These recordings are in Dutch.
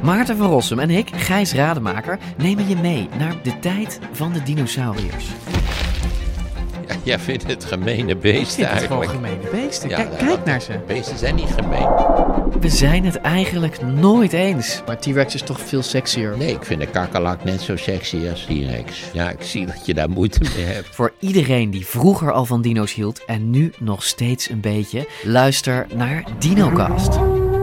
Maarten van Rossum en ik, Gijs Rademaker, nemen je mee naar de tijd van de dinosauriërs. Ja, jij vindt het gemene beesten eigenlijk. Het gewoon gemene beesten. Ja, Kijk naar ze. Beesten zijn niet gemeen. We zijn het eigenlijk nooit eens. Maar T-Rex is toch veel sexier. Nee, ik vind de kakkerlak net zo sexy als T-Rex. Ja, ik zie dat je daar moeite mee hebt. Voor iedereen die vroeger al van dino's hield en nu nog steeds een beetje, luister naar DinoCast.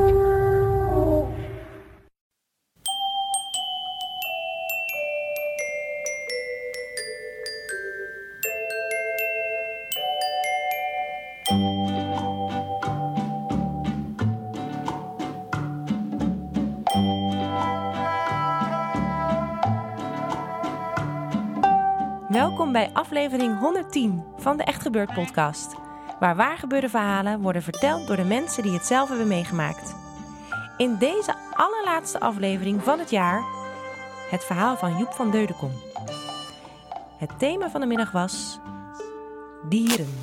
Welkom bij aflevering 110 van de Echt Gebeurd podcast. Waar gebeurde verhalen worden verteld door de mensen die het zelf hebben meegemaakt. In deze allerlaatste aflevering van het jaar het verhaal van Joep van Deudekom. Het thema van de middag was dieren.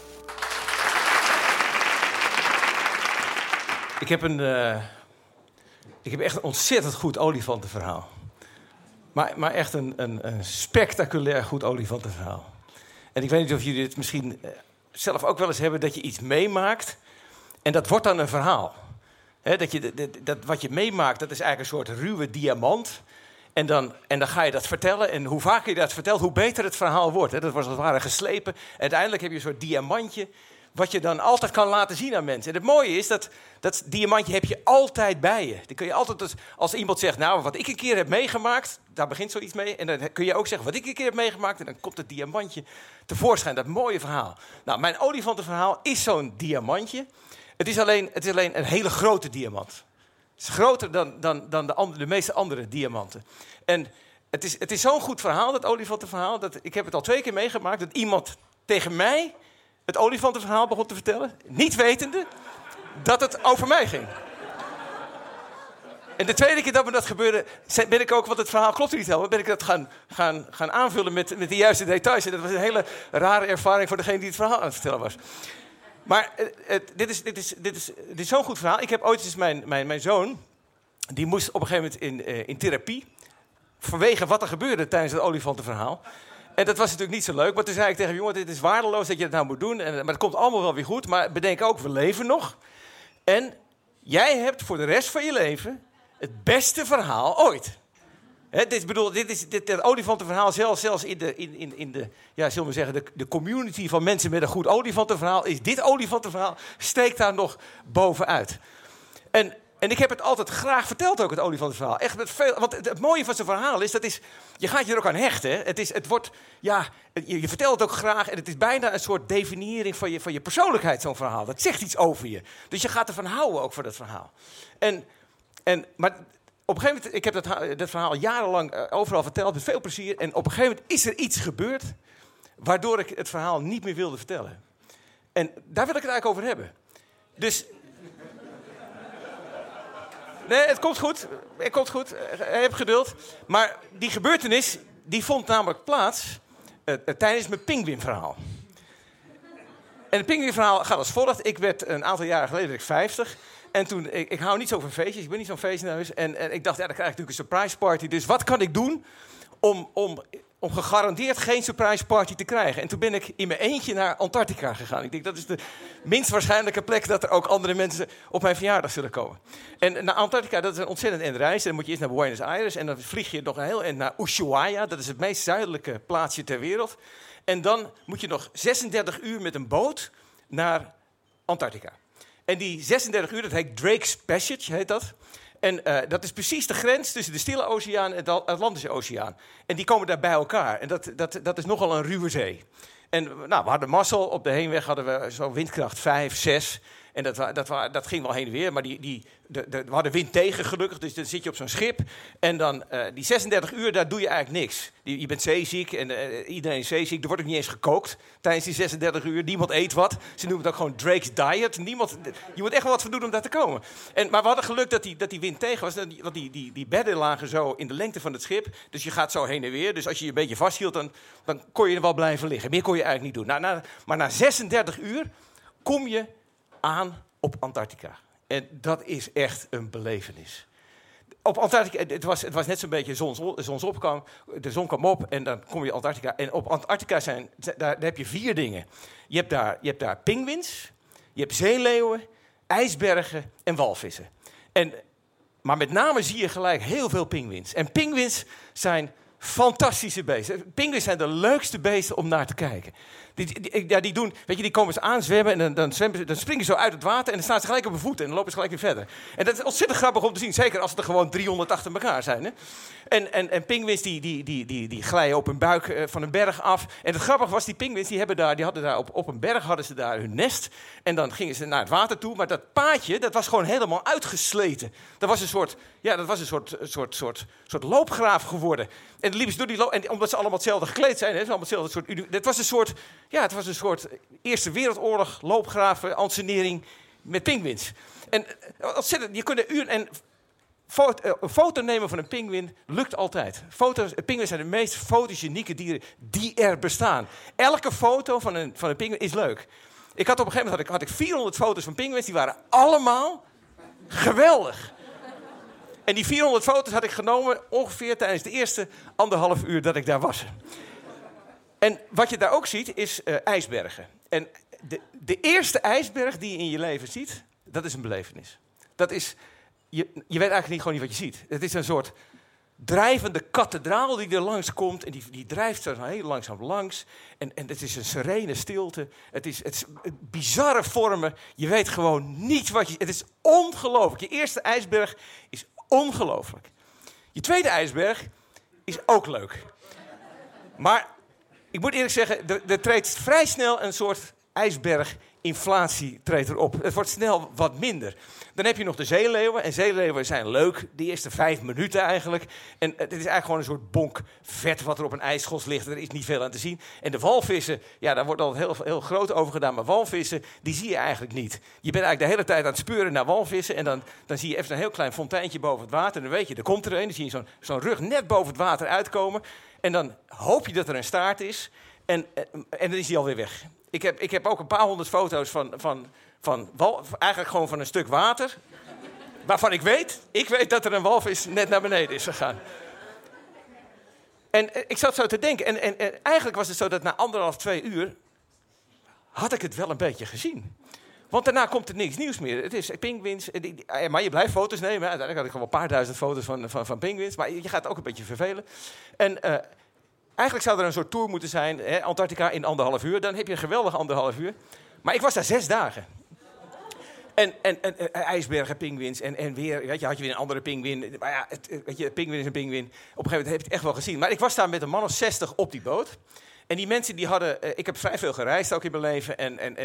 Ik heb echt een ontzettend goed olifantenverhaal. Maar echt een spectaculair goed olifantenverhaal. En ik weet niet of jullie het misschien zelf ook wel eens hebben, dat je iets meemaakt en dat wordt dan een verhaal. Dat wat je meemaakt, dat is eigenlijk een soort ruwe diamant. En dan ga je dat vertellen. En hoe vaker je dat vertelt, hoe beter het verhaal wordt. Dat wordt als het ware geslepen. En uiteindelijk heb je een soort diamantje wat je dan altijd kan laten zien aan mensen. En het mooie is dat diamantje heb je altijd bij je. Dan kun je altijd, als iemand zegt, nou, wat ik een keer heb meegemaakt, daar begint zoiets mee. En dan kun je ook zeggen, wat ik een keer heb meegemaakt. En dan komt het diamantje tevoorschijn, dat mooie verhaal. Nou, mijn olifantenverhaal is zo'n diamantje. Het is alleen een hele grote diamant. Het is groter dan de meeste andere diamanten. En het is zo'n goed verhaal, dat olifantenverhaal, dat ik heb het al 2 keer meegemaakt, dat iemand tegen mij het olifantenverhaal begon te vertellen, niet wetende dat het over mij ging. En de tweede keer dat me dat gebeurde, ben ik ook, want het verhaal klopt niet helemaal, ben ik dat gaan aanvullen met de juiste details. En dat was een hele rare ervaring voor degene die het verhaal aan het vertellen was. Maar dit is zo'n goed verhaal. Ik heb ooit eens mijn zoon, die moest op een gegeven moment in therapie, vanwege wat er gebeurde tijdens het olifantenverhaal. En dat was natuurlijk niet zo leuk, maar toen zei ik tegen hem, jongen, dit is waardeloos dat je dat nou moet doen. Maar het komt allemaal wel weer goed, maar bedenk ook, we leven nog. En jij hebt voor de rest van je leven het beste verhaal ooit. Dit olifantenverhaal, zelfs in de ja, zullen we zeggen, de community van mensen met een goed olifantenverhaal, is dit olifantenverhaal, steekt daar nog bovenuit. En ik heb het altijd graag verteld ook, het olifantenverhaal. Echt met veel, want het mooie van zo'n verhaal is, je gaat je er ook aan hechten. Je vertelt het ook graag en het is bijna een soort definiëring van je persoonlijkheid, zo'n verhaal. Dat zegt iets over je. Dus je gaat ervan houden ook voor dat verhaal. Maar op een gegeven moment, ik heb dat verhaal jarenlang overal verteld met veel plezier. En op een gegeven moment is er iets gebeurd waardoor ik het verhaal niet meer wilde vertellen. En daar wil ik het eigenlijk over hebben. Dus nee, het komt goed. Heb geduld. Maar die gebeurtenis, die vond namelijk plaats tijdens mijn pinguïnverhaal. En het pinguïnverhaal gaat als volgt. Ik werd een aantal jaren geleden 50. En toen, ik hou niet zo van feestjes. Ik ben niet zo'n feestneus. En ik dacht, ja, dan krijg ik natuurlijk een surprise party. Dus wat kan ik doen om gegarandeerd geen surprise party te krijgen? En toen ben ik in mijn eentje naar Antarctica gegaan. Ik denk, dat is de minst waarschijnlijke plek dat er ook andere mensen op mijn verjaardag zullen komen. En naar Antarctica, dat is een ontzettend eind reis. En dan moet je eerst naar Buenos Aires en dan vlieg je nog een heel eind naar Ushuaia. Dat is het meest zuidelijke plaatsje ter wereld. En dan moet je nog 36 uur met een boot naar Antarctica. En die 36 uur, dat heet Drake's Passage, heet dat. En dat is precies de grens tussen de Stille Oceaan en de Atlantische Oceaan. En die komen daar bij elkaar. En dat is nogal een ruwe zee. En we hadden mazzel. Op de heenweg hadden we zo windkracht 5, 6. En dat ging wel heen en weer. Maar we hadden wind tegen gelukkig. Dus dan zit je op zo'n schip. En dan die 36 uur, daar doe je eigenlijk niks. Je bent zeeziek en iedereen is zeeziek. Er wordt ook niet eens gekookt tijdens die 36 uur. Niemand eet wat. Ze noemen het ook gewoon Drake's Diet. Je moet echt wel wat voor doen om daar te komen. Maar we hadden geluk dat die wind tegen was. Want die bedden lagen zo in de lengte van het schip. Dus je gaat zo heen en weer. Dus als je je een beetje vasthield, dan kon je er wel blijven liggen. Meer kon je eigenlijk niet doen. Maar na 36 uur kom je aan op Antarctica. En dat is echt een belevenis. Op Antarctica, het was net zo'n beetje zonsopgang. De zon kwam op en dan kom je Antarctica. En op Antarctica daar heb je 4 dingen. Je hebt daar pinguïns, je hebt zeeleeuwen, ijsbergen en walvissen. Maar met name zie je gelijk heel veel pinguïns. En pinguïns zijn fantastische beesten. Pinguïns zijn de leukste beesten om naar te kijken. Die komen ze aanzwemmen en dan springen ze zo uit het water en dan staan ze gelijk op hun voeten en dan lopen ze gelijk weer verder. En dat is ontzettend grappig om te zien, zeker als het er gewoon 300 achter elkaar zijn. Hè? En pinguïns die glijden op hun buik van een berg af. En het grappige was, die pinguïns die hadden daar op een berg hadden ze daar hun nest. En dan gingen ze naar het water toe, maar dat paadje dat was gewoon helemaal uitgesleten. Dat was een soort loopgraaf geworden. En dan liepen ze door die loop, en omdat ze allemaal hetzelfde gekleed zijn, het was een soort Eerste Wereldoorlog loopgraven, ansenering met pinguïns. En ontzettend, je kunt een foto nemen van een pinguïn lukt altijd. Pinguïns zijn de meest fotogenieke dieren die er bestaan. Elke foto van een pinguïn is leuk. Op een gegeven moment had ik 400 foto's van pinguïns, die waren allemaal geweldig. En die 400 foto's had ik genomen ongeveer tijdens de eerste 1,5 uur dat ik daar was. En wat je daar ook ziet, is ijsbergen. En de eerste ijsberg die je in je leven ziet, dat is een belevenis. Dat is, je weet eigenlijk gewoon niet wat je ziet. Het is een soort drijvende kathedraal die er langs komt. En die drijft er heel langzaam langs. En het is een serene stilte. Het is bizarre vormen. Je weet gewoon niet wat je... Het is ongelooflijk. Je eerste ijsberg is ongelooflijk. Je tweede ijsberg is ook leuk. Maar ik moet eerlijk zeggen, er treedt vrij snel een soort ijsberginflatie treedt erop. Het wordt snel wat minder. Dan heb je nog de zeeleeuwen. En zeeleeuwen zijn leuk, de eerste 5 minuten eigenlijk. En het is eigenlijk gewoon een soort bonk vet wat er op een ijsschors ligt. Er is niet veel aan te zien. En de walvissen, ja, daar wordt al heel, heel groot over gedaan. Maar walvissen, die zie je eigenlijk niet. Je bent eigenlijk de hele tijd aan het speuren naar walvissen. En dan zie je even een heel klein fonteintje boven het water. En dan weet je, er komt er een. Dan zie je zo'n rug net boven het water uitkomen. En dan hoop je dat er een staart is. En dan is die alweer weg. Ik heb ook een paar 100 foto's eigenlijk gewoon van een stuk water. Waarvan ik weet dat er een walvis net naar beneden is gegaan. En ik zat zo te denken. En eigenlijk was het zo dat na 1,5-2 uur had ik het wel een beetje gezien. Want daarna komt er niks nieuws meer. Het is pinguïns. Maar je blijft foto's nemen. Uiteindelijk had ik gewoon een paar duizend foto's van pinguïns. Maar je gaat ook een beetje vervelen. En eigenlijk zou er een soort tour moeten zijn. Hè, Antarctica in 1,5 uur. Dan heb je een geweldige 1,5 uur. Maar ik was daar 6 dagen. En ijsbergen, pinguïns en weer, weet je, had je weer een andere pinguïn. Maar ja, pinguïn is een pinguïn. Op een gegeven moment heb je het echt wel gezien. Maar ik was daar met een man of 60 op die boot. En die mensen die hadden... ik heb vrij veel gereisd ook in mijn leven.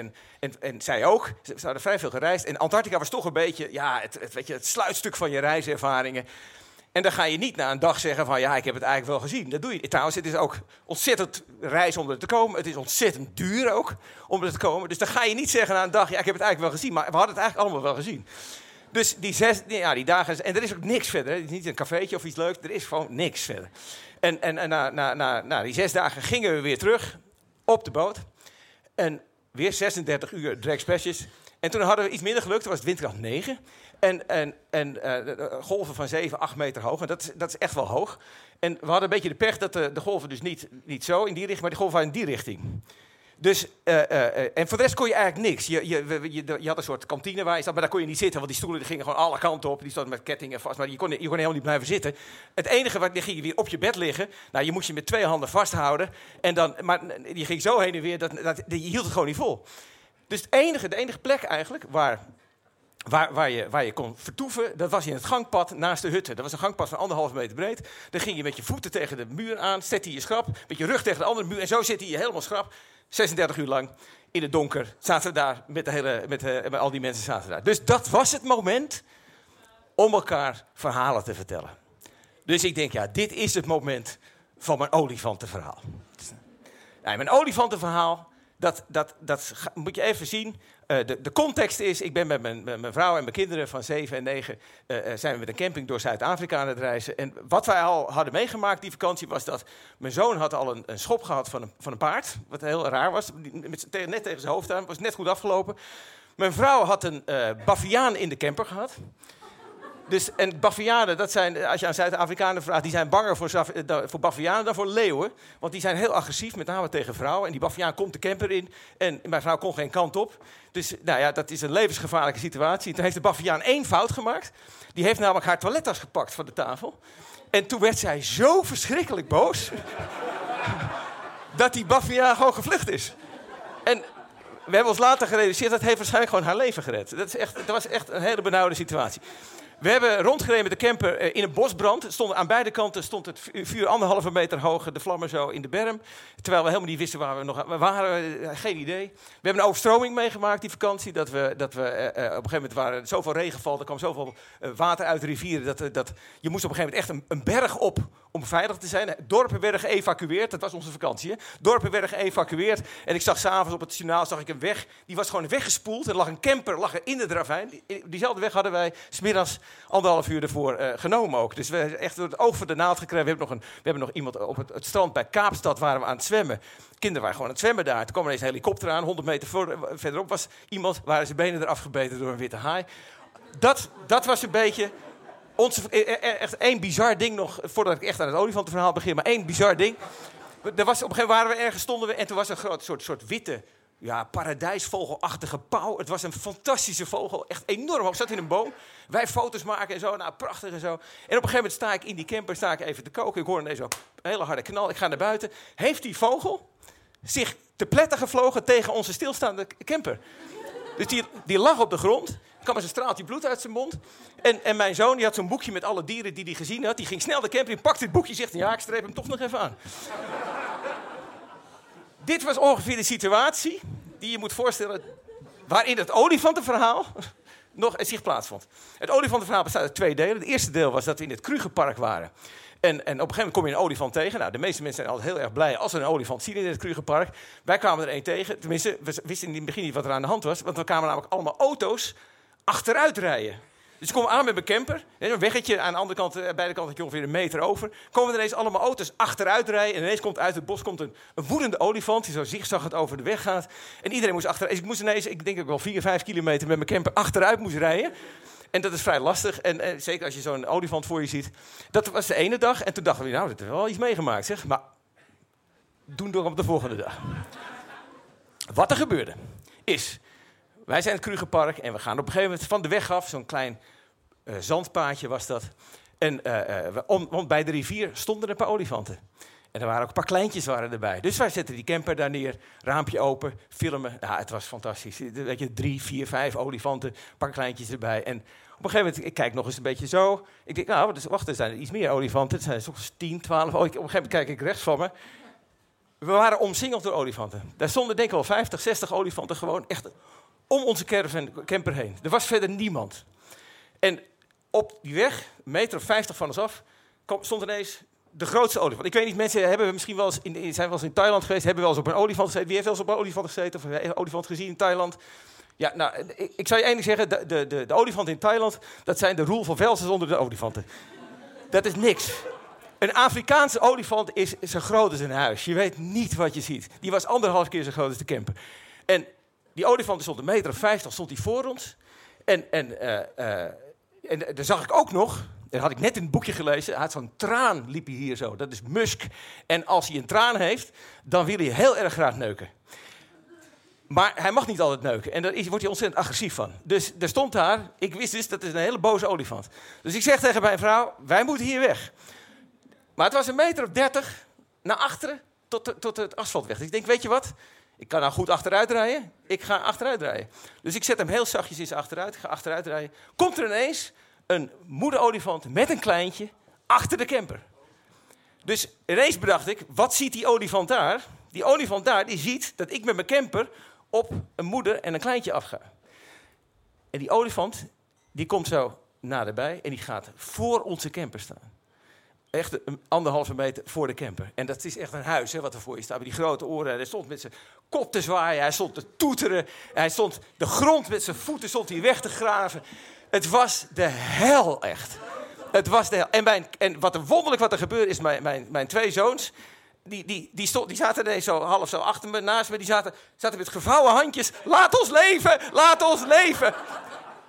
En zij ook. Ze hadden vrij veel gereisd. En Antarctica was toch een beetje... Ja, het sluitstuk van je reiservaringen. En dan ga je niet na een dag zeggen van... Ja, ik heb het eigenlijk wel gezien. Dat doe je. Trouwens, het is ook ontzettend reizen om er te komen. Het is ontzettend duur ook om er te komen. Dus dan ga je niet zeggen na een dag... Ja, ik heb het eigenlijk wel gezien. Maar we hadden het eigenlijk allemaal wel gezien. Dus die dagen... En er is ook niks verder. Het is niet een cafeetje of iets leuks. Er is gewoon niks verder. En na die 6 dagen gingen we weer terug op de boot. En weer 36 uur drekspesjes. En toen hadden we iets minder geluk. Toen was het windkracht 9. En golven van 7, 8 meter hoog. En dat is echt wel hoog. En we hadden een beetje de pech dat de golven dus niet zo in die richting, maar de golven waren in die richting. Dus, en voor de rest kon je eigenlijk niks. Je had een soort kantine waar je zat, maar daar kon je niet zitten, want die stoelen die gingen gewoon alle kanten op. Die stonden met kettingen vast, maar je kon helemaal niet blijven zitten. Het enige, dan ging je weer op je bed liggen. Nou, je moest je met 2 handen vasthouden. Maar je ging zo heen en weer, je hield het gewoon niet vol. Dus de enige plek eigenlijk waar je kon vertoeven, dat was in het gangpad naast de hutten. Dat was een gangpad van 1,5 meter breed. Dan ging je met je voeten tegen de muur aan, zette je schrap, met je rug tegen de andere muur. En zo zette je helemaal schrap. 36 uur lang in het donker zaten we daar met al die mensen zaten daar. Dus dat was het moment om elkaar verhalen te vertellen. Dus ik denk, ja, dit is het moment van mijn olifantenverhaal. Nou, mijn olifantenverhaal, dat moet je even zien. De context is, ik ben met mijn vrouw en mijn kinderen van 7 en 9... zijn we met een camping door Zuid-Afrika aan het reizen. En wat wij al hadden meegemaakt die vakantie was dat... Mijn zoon had al een schop gehad van een paard, wat heel raar was. Net tegen zijn hoofd aan, was net goed afgelopen. Mijn vrouw had een baviaan in de camper gehad. Dus, en bavianen, dat zijn, als je aan Zuid-Afrikanen vraagt, die zijn banger voor bavianen dan voor leeuwen. Want die zijn heel agressief, met name tegen vrouwen. En die baviaan komt de camper in en mijn vrouw kon geen kant op. Dus nou ja, dat is een levensgevaarlijke situatie. Toen heeft de baviaan 1 fout gemaakt. Die heeft namelijk haar toilettas gepakt van de tafel. En toen werd zij zo verschrikkelijk boos dat die baviaan gewoon gevlucht is. En we hebben ons later gerealiseerd, dat heeft waarschijnlijk gewoon haar leven gered. Dat was echt een hele benauwde situatie. We hebben rondgereden met de camper in een bosbrand. Aan beide kanten stond het vuur 1,5 meter hoog, de vlammen zo in de berm. Terwijl we helemaal niet wisten waar we nog waren. Geen idee. We hebben een overstroming meegemaakt die vakantie. Dat we op een gegeven moment waren zoveel regenval, er kwam zoveel water uit de rivieren. Dat je moest op een gegeven moment echt een berg op om veilig te zijn. Dorpen werden geëvacueerd. Dat was onze vakantie. Hè? Dorpen werden geëvacueerd. En ik zag s'avonds op het journaal een weg. Die was gewoon weggespoeld. Er lag een camper in de ravijn. Diezelfde weg hadden wij 's middags 1,5 uur ervoor genomen ook. Dus we hebben echt door het oog voor de naald gekregen. We hebben nog iemand op het strand bij Kaapstad waren we aan het zwemmen. Kinderen waren gewoon aan het zwemmen daar. Toen kwam ineens een helikopter aan. 100 meter verderop was iemand, waren zijn benen eraf gebeten door een witte haai. Dat was een beetje echt één bizar ding nog, voordat ik echt aan het olifantenverhaal begin, maar één bizar ding. Op een gegeven moment waren we ergens, stonden we en toen was er een groot soort witte, paradijsvogelachtige pauw. Het was een fantastische vogel, echt enorm hoog. Zat in een boom. Wij foto's maken en zo, nou prachtig en zo. En op een gegeven moment sta ik in die camper, even te koken. Ik hoor ineens zo een hele harde knal. Ik ga naar buiten. Heeft die vogel zich te pletter gevlogen tegen onze stilstaande camper? Dus die lag op de grond. Er kwam eens een straaltje bloed uit zijn mond. En mijn zoon die had zo'n boekje met alle dieren die hij gezien had. Die ging snel de camper in, pakte het boekje en zegt, ja, ik streep hem toch nog even aan. Dit was ongeveer de situatie die je moet voorstellen waarin het olifantenverhaal nog zich plaatsvond. Het olifantenverhaal bestaat uit 2 delen. Het eerste deel was dat we in het Krugerpark waren. En op een gegeven moment kom je een olifant tegen. Nou, de meeste mensen zijn altijd heel erg blij als ze een olifant zien in het Krugerpark. Wij kwamen er 1 tegen. Tenminste, we wisten in het begin niet wat er aan de hand was. Want we kwamen namelijk allemaal auto's achteruit rijden. Dus ik kom aan met mijn camper. Een weggetje aan de andere kant, beide kanten ongeveer 1 meter over. Komen er ineens allemaal auto's achteruit rijden. En ineens komt uit het bos een woedende olifant die zo zigzaggend over de weg gaat. En iedereen moest achteruit. Ik moest ineens, ik denk dat ik wel 4-5 kilometer met mijn camper achteruit moest rijden. En dat is vrij lastig. En zeker als je zo'n olifant voor je ziet. Dat was de ene dag. En toen dachten we, nou, dat hebben we wel iets meegemaakt, zeg. Maar doen door op de volgende dag. Wat er gebeurde is, wij zijn het Krugerpark en we gaan op een gegeven moment van de weg af. Zo'n klein zandpaadje was dat. En want bij de rivier stonden een paar olifanten. En er waren ook een paar kleintjes erbij. Dus wij zetten die camper daar neer, raampje open, filmen. Nou, het was fantastisch. Weet je, 3, 4, 5 olifanten, een paar kleintjes erbij. En op een gegeven moment, ik kijk nog eens een beetje zo. Ik denk, nou, wacht, er zijn er iets meer olifanten. Het zijn soms 10, 12. Op een gegeven moment kijk ik rechts van me. We waren omsingeld door olifanten. Daar stonden denk ik wel 50, 60 olifanten gewoon echt om onze camper heen. Er was verder niemand. En op die weg, 1,50 meter van ons af, stond ineens de grootste olifant. Ik weet niet, mensen zijn wel eens in Thailand geweest, hebben wel eens op een olifant gezeten. Wie heeft wel eens op een olifant gezeten of een olifant gezien in Thailand? Ja, nou, ik zou je één ding zeggen, de olifanten in Thailand, dat zijn de Roel van Velsers onder de olifanten. Dat is niks. Een Afrikaanse olifant is zo groot als een huis. Je weet niet wat je ziet. Die was 1,5 keer zo groot als de camper. En die olifant stond 1,50 meter, stond hij voor ons. En daar zag ik ook nog, dat had ik net in het boekje gelezen, hij had zo'n traan, liep hij hier zo. Dat is musk. En als hij een traan heeft, dan wil hij heel erg graag neuken. Maar hij mag niet altijd neuken. En daar wordt hij ontzettend agressief van. Dus er stond daar, ik wist dus, dat is een hele boze olifant. Dus ik zeg tegen mijn vrouw, wij moeten hier weg. Maar het was 1,30 meter naar achteren tot het asfaltweg. Dus ik denk, weet je wat? Ik kan nou goed achteruit rijden. Ik ga achteruit rijden. Dus ik zet hem heel zachtjes in zijn achteruit. Ik ga achteruit rijden. Komt er ineens een moederolifant met een kleintje achter de camper. Dus ineens bedacht ik, wat ziet die olifant daar? Die olifant daar, die ziet dat ik met mijn camper op een moeder en een kleintje afga. En die olifant, die komt zo naderbij en die gaat voor onze camper staan. Echt 1,5 meter voor de camper. En dat is echt een huis, hè, wat er voor je staat. Met die grote oren. Hij stond met zijn kop te zwaaien. Hij stond te toeteren. Hij stond de grond met zijn voeten stond hij weg te graven. Het was de hel, echt. Het was de hel. En wat er wonderlijk wat er gebeurde is, mijn 2 zoons, die zaten ineens zo half zo achter me, naast me. Die zaten met gevouwen handjes. Laat ons leven! Laat ons leven!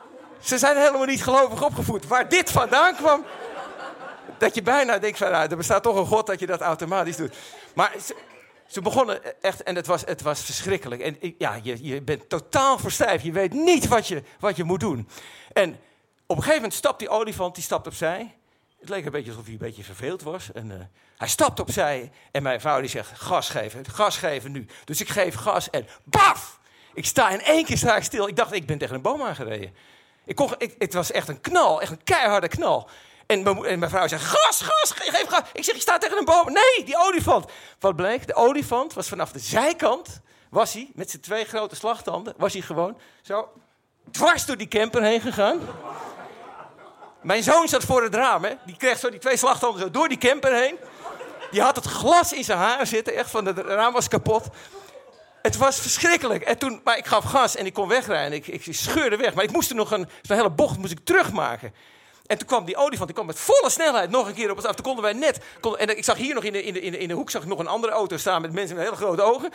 Ze zijn helemaal niet gelovig opgevoed. Waar dit vandaan kwam, dat je bijna denkt van, er bestaat toch een God dat je dat automatisch doet. Maar ze begonnen echt, en het was verschrikkelijk. En ja, je bent totaal verstijfd. Je weet niet wat je moet doen. En op een gegeven moment stapt die olifant, die stapt opzij. Het leek een beetje alsof hij een beetje verveeld was. En hij stapt opzij en mijn vrouw die zegt, gas geven nu. Dus ik geef gas en baf! In één keer stil. Ik dacht, ik ben tegen een boom aangereden. Het was echt een knal, echt een keiharde knal. En mijn vrouw zegt, gas, geef gas. Ik zeg, je staat tegen een boom. Nee, die olifant. Wat bleek? De olifant was vanaf de zijkant, was hij, met zijn 2 grote slagtanden, was hij gewoon zo dwars door die camper heen gegaan. Mijn zoon zat voor het raam, hè. Die kreeg zo die 2 slagtanden zo door die camper heen. Die had het glas in zijn haren zitten, echt van het raam was kapot. Het was verschrikkelijk. Maar ik gaf gas en ik kon wegrijden. Ik scheurde weg. Maar ik moest er nog een hele bocht moest ik terugmaken. En toen kwam die olifant, die kwam met volle snelheid nog een keer op ons af. Toen konden wij net... En ik zag hier nog in de hoek zag ik nog een andere auto staan met mensen met hele grote ogen.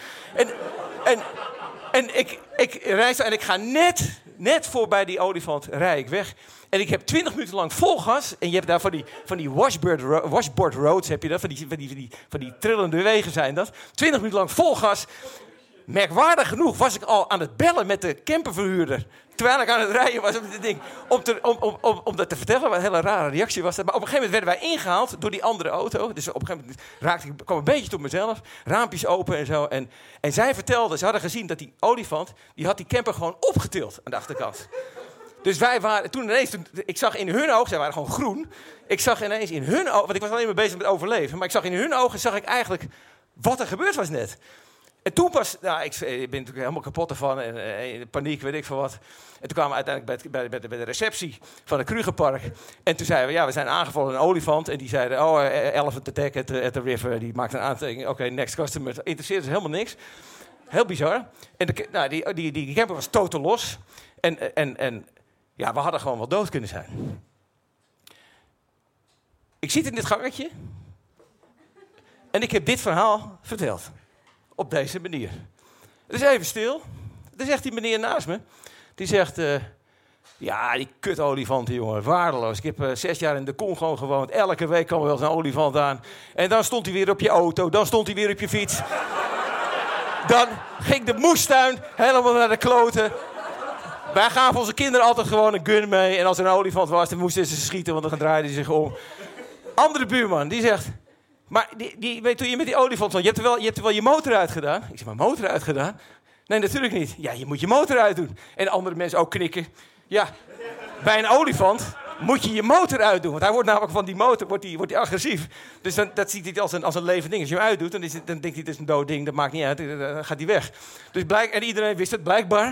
En ik reis en ik ga net voorbij die olifant rij ik weg. En ik heb 20 minuten lang vol gas. En je hebt daar van die washboard roads, heb je dat? Van die trillende wegen zijn dat. 20 minuten lang vol gas. Merkwaardig genoeg was ik al aan het bellen met de camperverhuurder. Terwijl ik aan het rijden was op dit ding. Om dat te vertellen, wat een hele rare reactie was dat. Maar op een gegeven moment werden wij ingehaald door die andere auto. Dus op een gegeven moment kwam een beetje tot mezelf. Raampjes open en zo. En zij vertelde, ze hadden gezien dat die olifant, die had die camper gewoon opgetild aan de achterkant. Dus wij waren, ik zag in hun ogen, zij waren gewoon groen. Ik zag ineens in hun ogen, want ik was alleen maar bezig met overleven. Maar ik zag in hun ogen, zag ik eigenlijk wat er gebeurd was net. En toen pas, ik ben natuurlijk helemaal kapot ervan en paniek, weet ik veel wat. En toen kwamen we uiteindelijk bij de receptie van het Krugerpark. En toen zeiden we, we zijn aangevallen door een olifant. En die zeiden, elephant attack at the river. Die maakte een aantekening, oké, next customer. Interesseerde ze helemaal niks. Heel bizar. En die camper was totaal los. En we hadden gewoon wel dood kunnen zijn. Ik zit in dit gangetje. En ik heb dit verhaal verteld. Op deze manier. Het is even stil. Er zegt die meneer naast me. Die zegt, die kutolifanten, jongen, waardeloos. Ik heb 6 jaar in de Congo gewoond. Elke week kwam er wel eens een olifant aan. En dan stond hij weer op je auto. Dan stond hij weer op je fiets. Dan ging de moestuin helemaal naar de kloten. Wij gaven onze kinderen altijd gewoon een gun mee. En als er een olifant was, dan moesten ze schieten, want dan draaide hij zich om. Andere buurman, die zegt... Maar toen je met die olifant stond, je hebt er wel je motor uitgedaan. Ik zeg, maar motor uitgedaan? Nee, natuurlijk niet. Ja, je moet je motor uitdoen. En andere mensen ook knikken. Ja, bij een olifant moet je je motor uitdoen. Want hij wordt namelijk van die motor wordt die agressief. Dus dat ziet hij als een levend ding. Als je hem uitdoet, dan denkt hij, het is een dood ding. Dat maakt niet uit, dan gaat hij weg. Dus en iedereen wist het, blijkbaar.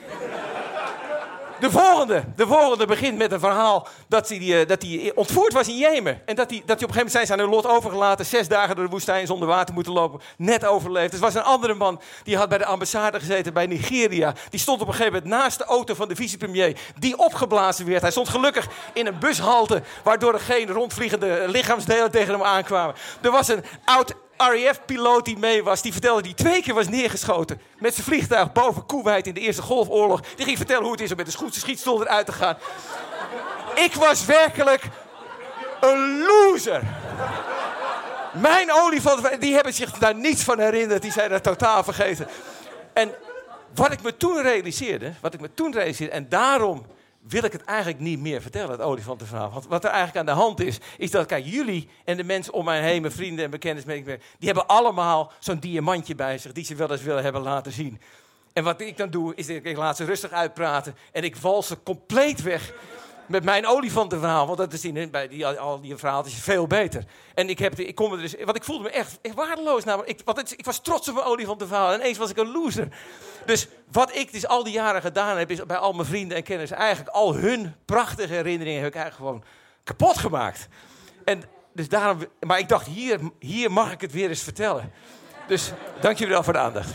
De volgende begint met een verhaal dat hij ontvoerd was in Jemen. En dat hij op een gegeven moment zijn hun lot overgelaten. 6 dagen door de woestijn zonder water moeten lopen. Net overleefd. Er was een andere man die had bij de ambassade gezeten bij Nigeria. Die stond op een gegeven moment naast de auto van de vicepremier. Die opgeblazen werd. Hij stond gelukkig in een bushalte. Waardoor er geen rondvliegende lichaamsdelen tegen hem aankwamen. Er was een oud RAF-piloot die mee was, die vertelde die 2 keer was neergeschoten. Met zijn vliegtuig boven Koeweit in de Eerste Golfoorlog. Die ging vertellen hoe het is om met een schietstoel eruit te gaan. Ik was werkelijk een loser. Mijn olifant, die hebben zich daar niets van herinnerd. Die zijn dat totaal vergeten. En wat ik me toen realiseerde, en daarom wil ik het eigenlijk niet meer vertellen, het olifantenverhaal. Want wat er eigenlijk aan de hand is dat, kijk, jullie en de mensen om mij heen, mijn vrienden en bekenden, die hebben allemaal zo'n diamantje bij zich die ze wel eens willen hebben laten zien. En wat ik dan doe, is ik laat ze rustig uitpraten en ik wals ze compleet weg met mijn olifantenverhaal. Want dat is bij al die verhaaltjes veel beter. En ik voelde me echt waardeloos. Namelijk, ik was trots op mijn olifantenverhaal en ineens was ik een loser. Dus wat ik dus al die jaren gedaan heb, is bij al mijn vrienden en kennissen eigenlijk al hun prachtige herinneringen heb ik eigenlijk gewoon kapot gemaakt. En dus daarom, maar ik dacht, hier mag ik het weer eens vertellen. Dus dank jullie wel voor de aandacht.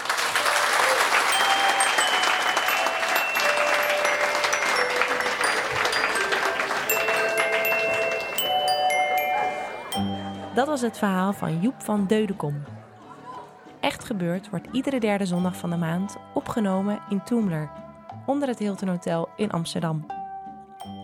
Dat was het verhaal van Joep van Deudekom. Echt Gebeurd wordt iedere 3e zondag van de maand opgenomen in Toomler, onder het Hilton Hotel in Amsterdam.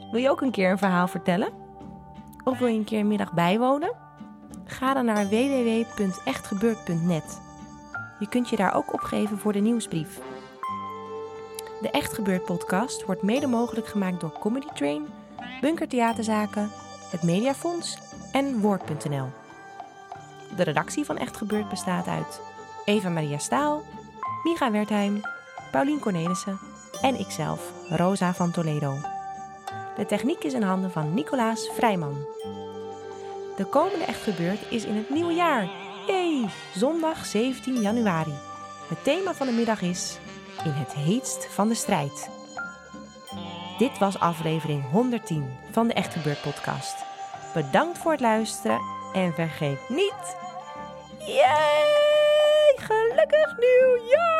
Wil je ook een keer een verhaal vertellen? Of wil je een keer een middag bijwonen? Ga dan naar www.echtgebeurd.net. Je kunt je daar ook opgeven voor de nieuwsbrief. De Echt Gebeurd podcast wordt mede mogelijk gemaakt door Comedy Train, Bunker Theaterzaken, het Mediafonds en Woord.nl. De redactie van Echt Gebeurd bestaat uit Eva-Maria Staal, Micha Wertheim, Paulien Cornelissen en ikzelf, Rosa van Toledo. De techniek is in handen van Nicolaas Vrijman. De komende Echt Gebeurd is in het nieuwe jaar. Yay! Zondag 17 januari. Het thema van de middag is In het heetst van de strijd. Dit was aflevering 110 van de Echt Gebeurd podcast. Bedankt voor het luisteren en vergeet niet... Yay! Gelukkig nieuwjaar!